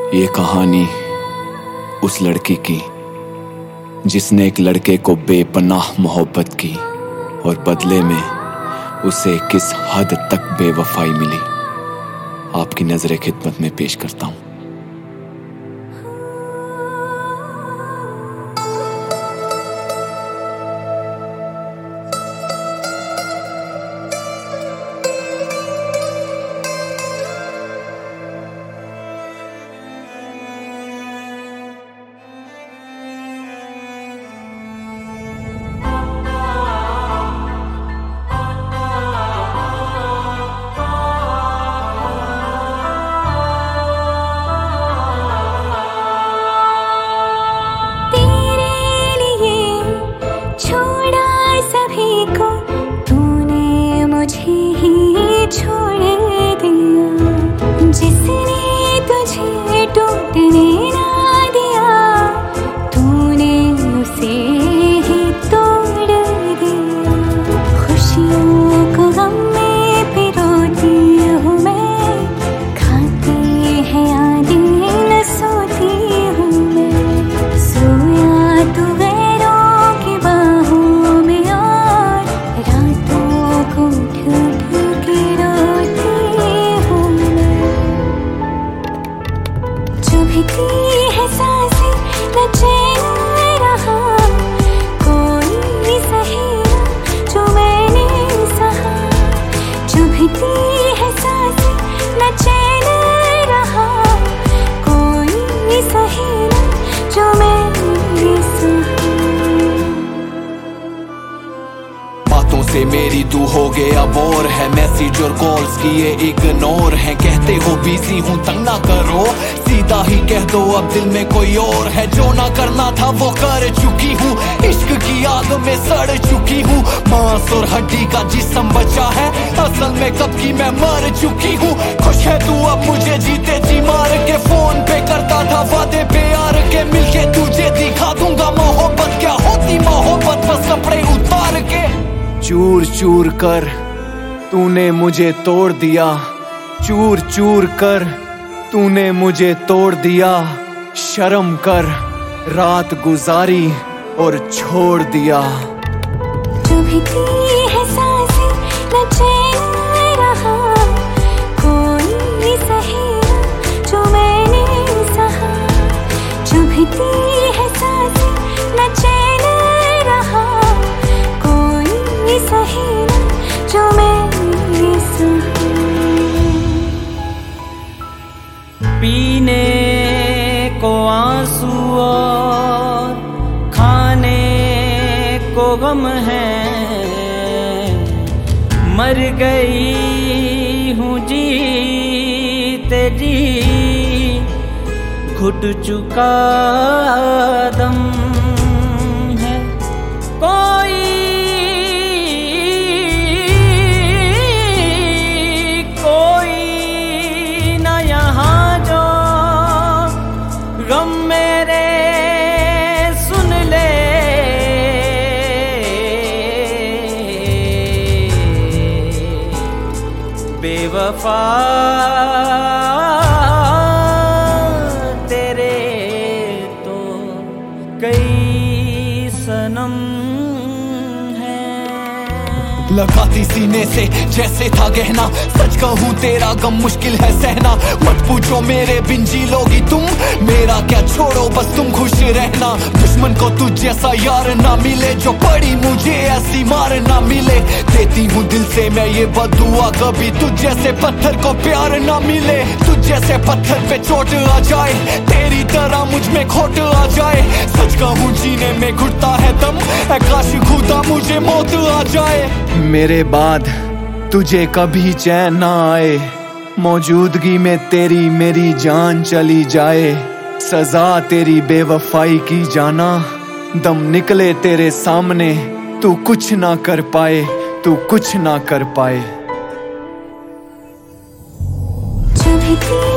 ये कहानी उस लड़की की जिसने एक लड़के को बेपनाह मोहब्बत की और बदले में उसे किस हद तक बेवफाई मिली, आपकी नजर खिदमत में पेश करता हूं। जिसने तुझे टूटने ना दिया, तूने उसे ही तोड़ दिया। खुशियों को गम में पिरोती हूँ मैं, खाती है यादें न सोती हूँ मैं। सोया तू गैरों की बाहों में और रातों को उठ उठ के रोती हूँ मैं। चुभती है सांसें न चैन रहा, कोई सही जो मैंने सहा। चुभती है सांसें न चैन रहा, कोई सही जो मैंने सहा। बातों से मेरी तू हो गया बोर है, मैसेज और कॉल्स किए इग्नोर है। कहते हो बिजी हूँ तंग ना करो, सीधा ही कह दो अब दिल में कोई और है। जो ना करना था वो कर चुकी हूँ, इश्क की आग में सड़ चुकी हूँ। मांस और हड्डी का जिस्म बचा है, असल में कब की मैं मर चुकी हूँ। खुश है तू अब मुझे जीते जी मार के, फोन पे करता था वादे प्यार के। मिलके तुझे दिखा दूंगा मोहब्बत क्या होती, मोहब्बत बस कपड़े उतार के। चूर चूर कर तूने मुझे तोड़ दिया, चूर चूर कर तूने मुझे तोड़ दिया। शर्म कर रात गुजारी और छोड़ दिया। चुभती है सांसें न चैन रहा, कोई सही जो मैंने सहा। चुभती है सांसें न चैन रहा, कोई सही जो मैंने सहा। पीने को आंसू और खाने को गम है, मर गई हूँ जीते जी घुट चुका दम है। कोई ना यहाँ जो गम मेरे सुन ले, बेवफा तेरे तो कई सनम लगाती सीने से जैसे था गहना। सच कहूँ तेरा गम मुश्किल है सहना, मत पूछो मेरे बिन जी लोगी तुम। मेरा क्या छोड़ो बस तुम खुश रहना। दुश्मन को तुझ जैसा यार ना मिले, जो पड़ी मुझे ऐसी मार ना मिले। देती हूँ दिल से मैं ये बदुआ, कभी तुझ जैसे पत्थर को प्यार ना मिले। तुझ जैसे पत्थर पे चोट आ जाए, तेरी तरह मुझ में खोट आ जाए। सच कहूँ जीने में घुटता है दम, काश खुदा मुझे मौत आ जाए। मेरे बाद तुझे कभी चैन ना आए, मौजूदगी में तेरी मेरी जान चली जाए। सजा तेरी बेवफाई की जाना, दम निकले तेरे सामने तू कुछ ना कर पाए, तू कुछ ना कर पाए। चुभती